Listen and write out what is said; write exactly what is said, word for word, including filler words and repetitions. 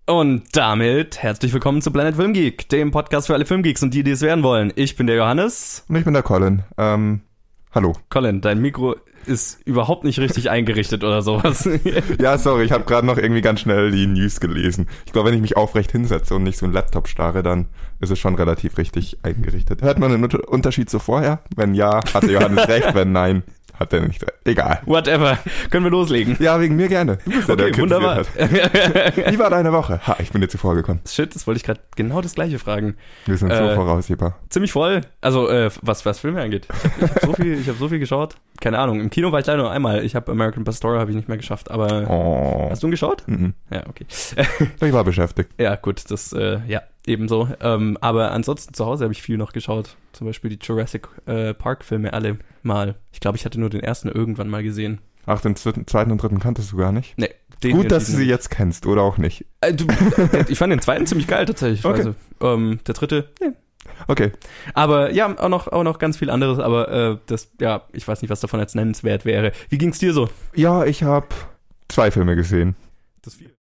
Und damit herzlich willkommen zu Planet Film Geek, dem Podcast für alle Filmgeeks und die, die es werden wollen. Ich bin der Johannes. Und ich bin der Colin. Ähm, hallo. Colin, dein Mikro ist überhaupt nicht richtig eingerichtet oder sowas. Ja, sorry, ich habe gerade noch irgendwie ganz schnell die News gelesen. Ich glaube, wenn ich mich aufrecht hinsetze und nicht so einen Laptop starre, dann ist es schon relativ richtig eingerichtet. Hört man einen Unterschied zu vorher? Wenn ja, hatte Johannes recht, wenn nein, hat er nicht. Egal. Whatever. Können wir loslegen? Ja, wegen mir gerne. Du bist ja okay, der wunderbar. Wie war deine Woche? Ha, ich bin dir zuvor gekommen. Shit, das wollte ich gerade genau das Gleiche fragen. Wir sind äh, so voraussehbar. Ziemlich voll. Also, äh, was, was Filme angeht. Ich habe hab so viel, ich hab so viel geschaut. Keine Ahnung. Im Kino war ich leider nur einmal. Ich habe American Pastoral habe ich nicht mehr geschafft. Aber Oh. hast du ihn geschaut? Mhm. Ja, okay. Ich war beschäftigt. Ja, gut, das, äh, ja, ebenso. Ähm, aber ansonsten zu Hause habe ich viel noch geschaut. Zum Beispiel die Jurassic äh, Park-Filme alle mal. Ich glaube, ich hatte nur den ersten irgendwann mal gesehen. Ach, den zweiten und dritten kanntest du gar nicht? Nee. Den Gut, dass du sie jetzt kennst, oder auch nicht. Äh, du, ich fand den zweiten ziemlich geil, tatsächlich. Okay. Also, ähm, der dritte, nee. Okay. Aber ja, auch noch, auch noch ganz viel anderes. Aber äh, das, ja, ich weiß nicht, was davon als nennenswert wäre. Wie ging's dir so? Ja, ich habe zwei Filme gesehen. Das viel.